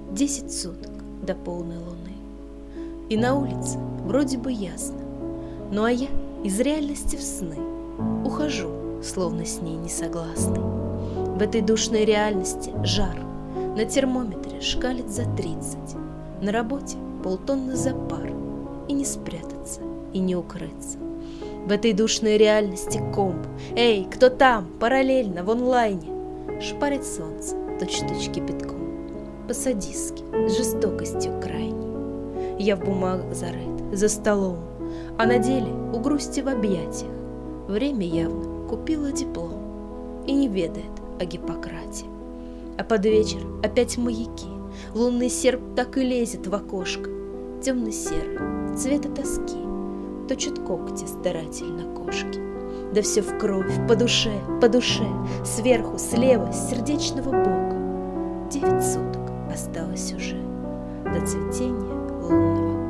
10 суток до полной луны. И на улице вроде бы ясно, ну а я из реальности в сны ухожу, словно с ней не согласный. В этой душной реальности жар, на термометре шкалит за 30, на работе полтонны за пар, и не спрятаться, и не укрыться. В этой душной реальности комп, эй, кто там, параллельно, в онлайне, шпарит солнце точь-в-точь кипятком, по-садистски, с жестокостью крайней. Я в бумагах зарыт, за столом, а на деле у грусти в объятиях. Время явно купило диплом и не ведает о Гиппократе. А под вечер опять маяки, лунный серп так и лезет в окошко, темно-серый, цвета тоски, точит когти старательно кошки. Да все в кровь, по душе, сверху, слева, с сердечного бока. 9 суток осталось уже до цветения лунного